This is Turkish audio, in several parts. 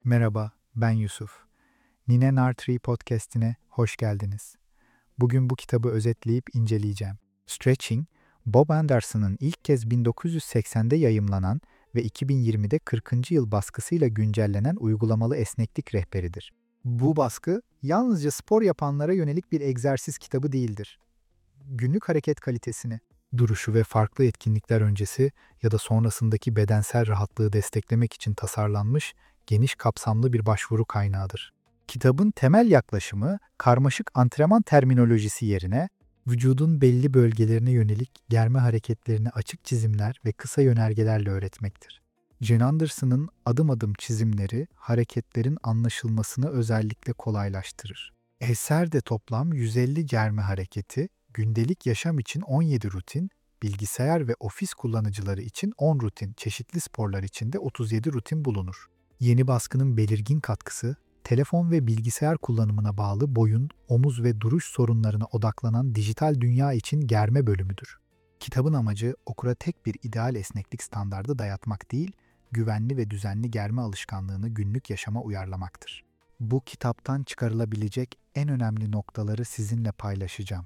Merhaba, ben Yusuf. Nine Nartree podcast'ine hoş geldiniz. Bugün bu kitabı özetleyip inceleyeceğim. Stretching, Bob Anderson'ın ilk kez 1980'de yayımlanan ve 2020'de 40. yıl baskısıyla güncellenen uygulamalı esneklik rehberidir. Bu baskı yalnızca spor yapanlara yönelik bir egzersiz kitabı değildir. Günlük hareket kalitesini, duruşu ve farklı etkinlikler öncesi ya da sonrasındaki bedensel rahatlığı desteklemek için tasarlanmış geniş kapsamlı bir başvuru kaynağıdır. Kitabın temel yaklaşımı karmaşık antrenman terminolojisi yerine vücudun belli bölgelerine yönelik germe hareketlerini açık çizimler ve kısa yönergelerle öğretmektir. Jen Anderson'ın adım adım çizimleri hareketlerin anlaşılmasını özellikle kolaylaştırır. Eserde toplam 150 germe hareketi, gündelik yaşam için 17 rutin, bilgisayar ve ofis kullanıcıları için 10 rutin, çeşitli sporlar için de 37 rutin bulunur. Yeni baskının belirgin katkısı, telefon ve bilgisayar kullanımına bağlı boyun, omuz ve duruş sorunlarına odaklanan dijital dünya için germe bölümüdür. Kitabın amacı okura tek bir ideal esneklik standardı dayatmak değil, güvenli ve düzenli germe alışkanlığını günlük yaşama uyarlamaktır. Bu kitaptan çıkarılabilecek en önemli noktaları sizinle paylaşacağım.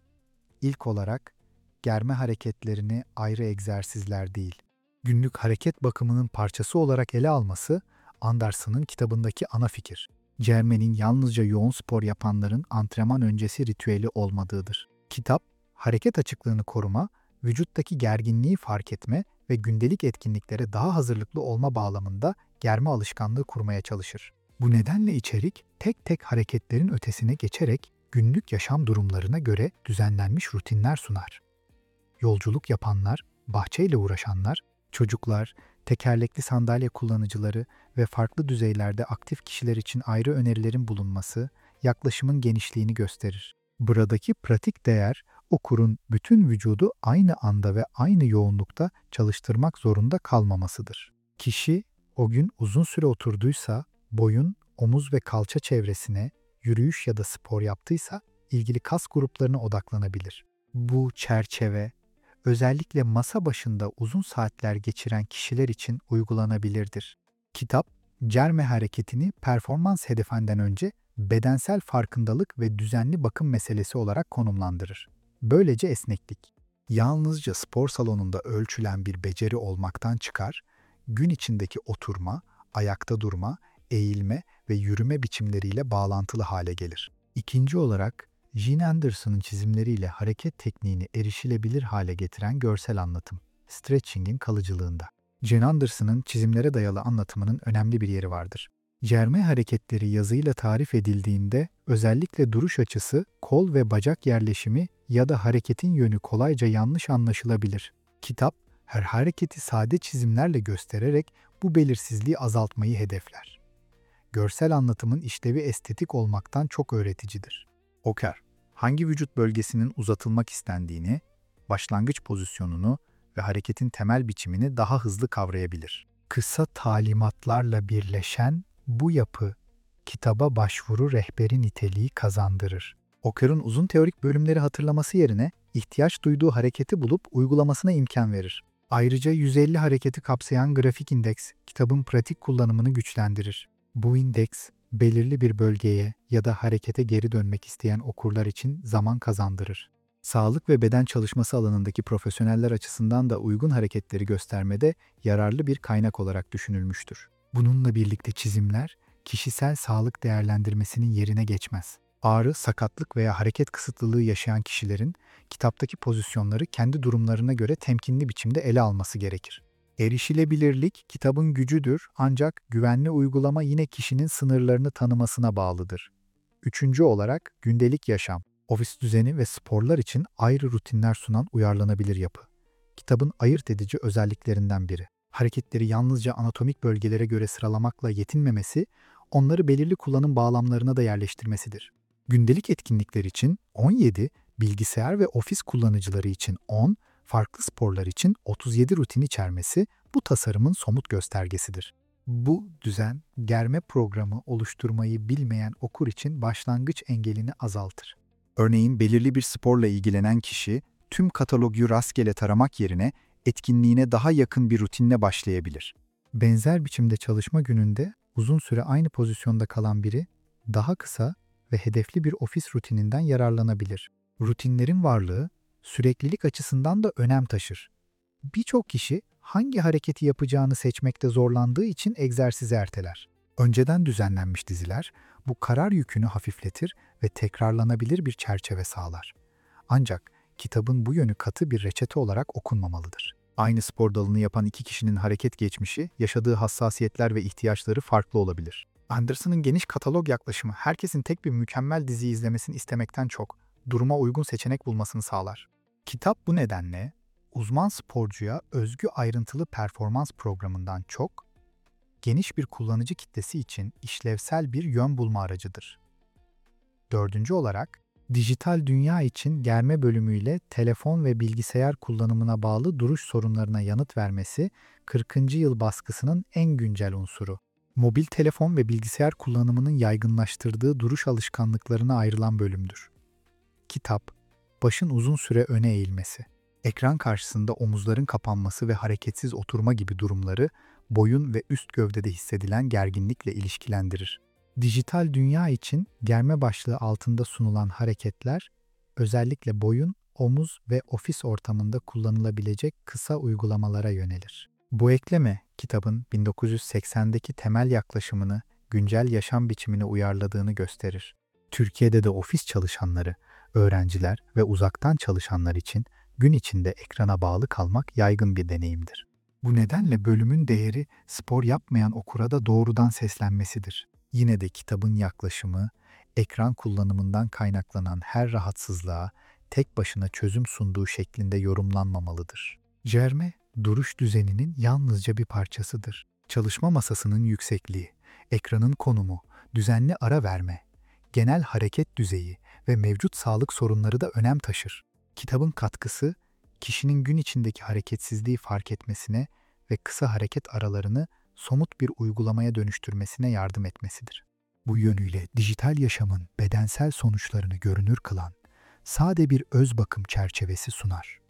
İlk olarak, germe hareketlerini ayrı egzersizler değil, günlük hareket bakımının parçası olarak ele alması, Anderson'ın kitabındaki ana fikir. Germenin yalnızca yoğun spor yapanların antrenman öncesi ritüeli olmadığıdır. Kitap, hareket açıklığını koruma, vücuttaki gerginliği fark etme ve gündelik etkinliklere daha hazırlıklı olma bağlamında germe alışkanlığı kurmaya çalışır. Bu nedenle içerik, tek tek hareketlerin ötesine geçerek günlük yaşam durumlarına göre düzenlenmiş rutinler sunar. Yolculuk yapanlar, bahçeyle uğraşanlar, çocuklar, tekerlekli sandalye kullanıcıları ve farklı düzeylerde aktif kişiler için ayrı önerilerin bulunması yaklaşımın genişliğini gösterir. Buradaki pratik değer, okurun bütün vücudu aynı anda ve aynı yoğunlukta çalıştırmak zorunda kalmamasıdır. Kişi o gün uzun süre oturduysa, boyun, omuz ve kalça çevresine, yürüyüş ya da spor yaptıysa ilgili kas gruplarına odaklanabilir. Bu çerçeve, özellikle masa başında uzun saatler geçiren kişiler için uygulanabilirdir. Kitap, germe hareketini performans hedefinden önce bedensel farkındalık ve düzenli bakım meselesi olarak konumlandırır. Böylece esneklik, yalnızca spor salonunda ölçülen bir beceri olmaktan çıkar, gün içindeki oturma, ayakta durma, eğilme ve yürüme biçimleriyle bağlantılı hale gelir. İkinci olarak, Jen Anderson'ın çizimleriyle hareket tekniğini erişilebilir hale getiren görsel anlatım, stretching'in kalıcılığında. Jen Anderson'ın çizimlere dayalı anlatımının önemli bir yeri vardır. Germe hareketleri yazıyla tarif edildiğinde özellikle duruş açısı, kol ve bacak yerleşimi ya da hareketin yönü kolayca yanlış anlaşılabilir. Kitap, her hareketi sade çizimlerle göstererek bu belirsizliği azaltmayı hedefler. Görsel anlatımın işlevi estetik olmaktan çok öğreticidir. Okur, hangi vücut bölgesinin uzatılmak istendiğini, başlangıç pozisyonunu ve hareketin temel biçimini daha hızlı kavrayabilir. Kısa talimatlarla birleşen bu yapı, kitaba başvuru rehberi niteliği kazandırır. Okur'un uzun teorik bölümleri hatırlaması yerine ihtiyaç duyduğu hareketi bulup uygulamasına imkan verir. Ayrıca 150 hareketi kapsayan grafik indeks, kitabın pratik kullanımını güçlendirir. Bu indeks, belirli bir bölgeye ya da harekete geri dönmek isteyen okurlar için zaman kazandırır. Sağlık ve beden çalışması alanındaki profesyoneller açısından da uygun hareketleri göstermede yararlı bir kaynak olarak düşünülmüştür. Bununla birlikte çizimler, kişisel sağlık değerlendirmesinin yerine geçmez. Ağrı, sakatlık veya hareket kısıtlılığı yaşayan kişilerin kitaptaki pozisyonları kendi durumlarına göre temkinli biçimde ele alması gerekir. Erişilebilirlik kitabın gücüdür ancak güvenli uygulama yine kişinin sınırlarını tanımasına bağlıdır. Üçüncü olarak gündelik yaşam, ofis düzeni ve sporlar için ayrı rutinler sunan uyarlanabilir yapı. Kitabın ayırt edici özelliklerinden biri. Hareketleri yalnızca anatomik bölgelere göre sıralamakla yetinmemesi, onları belirli kullanım bağlamlarına da yerleştirmesidir. Gündelik etkinlikler için 17, bilgisayar ve ofis kullanıcıları için 10, farklı sporlar için 37 rutin içermesi bu tasarımın somut göstergesidir. Bu düzen, germe programı oluşturmayı bilmeyen okur için başlangıç engelini azaltır. Örneğin belirli bir sporla ilgilenen kişi, tüm katalogu rastgele taramak yerine etkinliğine daha yakın bir rutinle başlayabilir. Benzer biçimde çalışma gününde uzun süre aynı pozisyonda kalan biri daha kısa ve hedefli bir ofis rutininden yararlanabilir. Rutinlerin varlığı süreklilik açısından da önem taşır. Birçok kişi hangi hareketi yapacağını seçmekte zorlandığı için egzersizi erteler. Önceden düzenlenmiş diziler bu karar yükünü hafifletir ve tekrarlanabilir bir çerçeve sağlar. Ancak kitabın bu yönü katı bir reçete olarak okunmamalıdır. Aynı spor dalını yapan iki kişinin hareket geçmişi, yaşadığı hassasiyetler ve ihtiyaçları farklı olabilir. Anderson'ın geniş katalog yaklaşımı herkesin tek bir mükemmel dizi izlemesini istemekten çok duruma uygun seçenek bulmasını sağlar. Kitap bu nedenle uzman sporcuya özgü ayrıntılı performans programından çok, geniş bir kullanıcı kitlesi için işlevsel bir yön bulma aracıdır. Dördüncü olarak, dijital dünya için germe bölümüyle telefon ve bilgisayar kullanımına bağlı duruş sorunlarına yanıt vermesi 40. yıl baskısının en güncel unsuru. Mobil telefon ve bilgisayar kullanımının yaygınlaştırdığı duruş alışkanlıklarına ayrılan bölümdür. Kitap, başın uzun süre öne eğilmesi, ekran karşısında omuzların kapanması ve hareketsiz oturma gibi durumları boyun ve üst gövdede hissedilen gerginlikle ilişkilendirir. Dijital dünya için germe başlığı altında sunulan hareketler, özellikle boyun, omuz ve ofis ortamında kullanılabilecek kısa uygulamalara yönelir. Bu ekleme, kitabın 1980'deki temel yaklaşımını güncel yaşam biçimine uyarladığını gösterir. Türkiye'de de ofis çalışanları, öğrenciler ve uzaktan çalışanlar için gün içinde ekrana bağlı kalmak yaygın bir deneyimdir. Bu nedenle bölümün değeri spor yapmayan okura da doğrudan seslenmesidir. Yine de kitabın yaklaşımı, ekran kullanımından kaynaklanan her rahatsızlığa tek başına çözüm sunduğu şeklinde yorumlanmamalıdır. Germe, duruş düzeninin yalnızca bir parçasıdır. Çalışma masasının yüksekliği, ekranın konumu, düzenli ara verme, genel hareket düzeyi ve mevcut sağlık sorunları da önem taşır. Kitabın katkısı, kişinin gün içindeki hareketsizliği fark etmesine ve kısa hareket aralarını somut bir uygulamaya dönüştürmesine yardım etmesidir. Bu yönüyle dijital yaşamın bedensel sonuçlarını görünür kılan sade bir öz bakım çerçevesi sunar.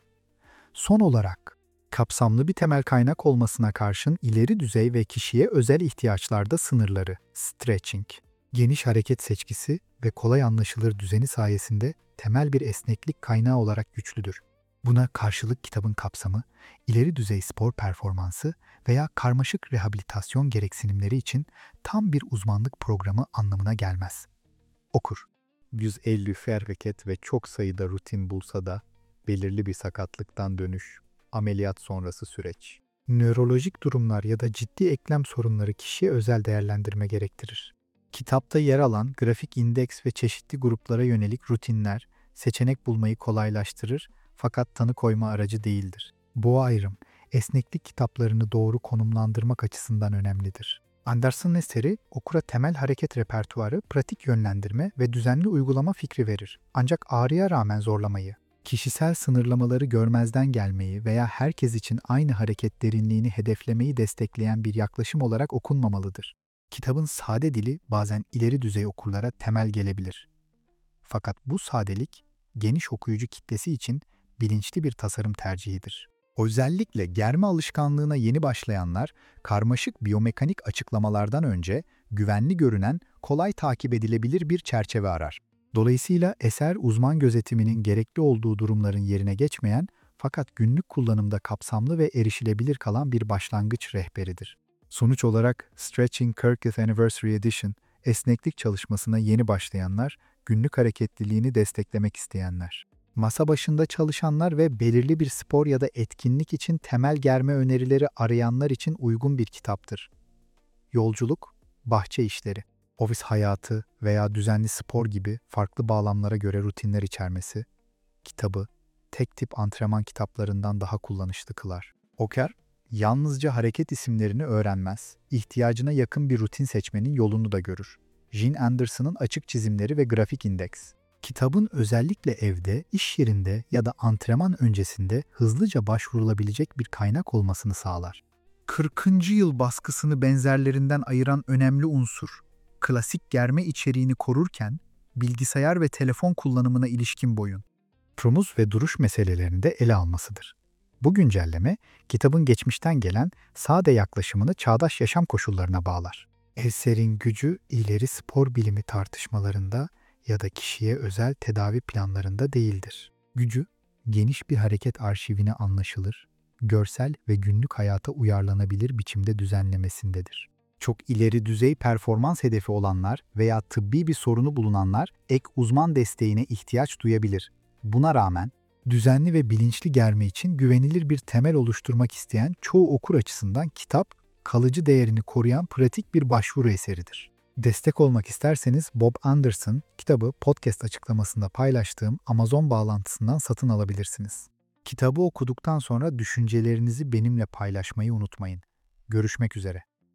Son olarak, kapsamlı bir temel kaynak olmasına karşın ileri düzey ve kişiye özel ihtiyaçlarda sınırları, stretching, geniş hareket seçkisi ve kolay anlaşılır düzeni sayesinde temel bir esneklik kaynağı olarak güçlüdür. Buna karşılık kitabın kapsamı, ileri düzey spor performansı veya karmaşık rehabilitasyon gereksinimleri için tam bir uzmanlık programı anlamına gelmez. Okur, 150 hareket ve çok sayıda rutin bulsa da belirli bir sakatlıktan dönüş, ameliyat sonrası süreç, nörolojik durumlar ya da ciddi eklem sorunları kişiye özel değerlendirme gerektirir. Kitapta yer alan grafik indeks ve çeşitli gruplara yönelik rutinler, seçenek bulmayı kolaylaştırır fakat tanı koyma aracı değildir. Bu ayrım, esneklik kitaplarını doğru konumlandırmak açısından önemlidir. Anderson'ın eseri, okura temel hareket repertuarı, pratik yönlendirme ve düzenli uygulama fikri verir. Ancak ağrıya rağmen zorlamayı, kişisel sınırlamaları görmezden gelmeyi veya herkes için aynı hareket derinliğini hedeflemeyi destekleyen bir yaklaşım olarak okunmamalıdır. Kitabın sade dili bazen ileri düzey okurlara temel gelebilir. Fakat bu sadelik, geniş okuyucu kitlesi için bilinçli bir tasarım tercihidir. Özellikle germe alışkanlığına yeni başlayanlar, karmaşık biyomekanik açıklamalardan önce güvenli görünen, kolay takip edilebilir bir çerçeve arar. Dolayısıyla eser uzman gözetiminin gerekli olduğu durumların yerine geçmeyen fakat günlük kullanımda kapsamlı ve erişilebilir kalan bir başlangıç rehberidir. Sonuç olarak Stretching 40th Anniversary Edition, esneklik çalışmasına yeni başlayanlar, günlük hareketliliğini desteklemek isteyenler, masa başında çalışanlar ve belirli bir spor ya da etkinlik için temel germe önerileri arayanlar için uygun bir kitaptır. Yolculuk, bahçe işleri, ofis hayatı veya düzenli spor gibi farklı bağlamlara göre rutinler içermesi, kitabı tek tip antrenman kitaplarından daha kullanışlı kılar. Okur, yalnızca hareket isimlerini öğrenmez, ihtiyacına yakın bir rutin seçmenin yolunu da görür. Gene Anderson'ın açık çizimleri ve grafik indeks. Kitabın özellikle evde, iş yerinde ya da antrenman öncesinde hızlıca başvurulabilecek bir kaynak olmasını sağlar. 40. yıl baskısını benzerlerinden ayıran önemli unsur, klasik germe içeriğini korurken bilgisayar ve telefon kullanımına ilişkin boyun, promuz ve duruş meselelerini de ele almasıdır. Bu güncelleme, kitabın geçmişten gelen sade yaklaşımını çağdaş yaşam koşullarına bağlar. Eserin gücü ileri spor bilimi tartışmalarında ya da kişiye özel tedavi planlarında değildir. Gücü, geniş bir hareket arşivini anlaşılır, görsel ve günlük hayata uyarlanabilir biçimde düzenlemesindedir. Çok ileri düzey performans hedefi olanlar veya tıbbi bir sorunu bulunanlar ek uzman desteğine ihtiyaç duyabilir. Buna rağmen, düzenli ve bilinçli germe için güvenilir bir temel oluşturmak isteyen çoğu okur açısından kitap, kalıcı değerini koruyan pratik bir başvuru eseridir. Destek olmak isterseniz Bob Anderson kitabı podcast açıklamasında paylaştığım Amazon bağlantısından satın alabilirsiniz. Kitabı okuduktan sonra düşüncelerinizi benimle paylaşmayı unutmayın. Görüşmek üzere.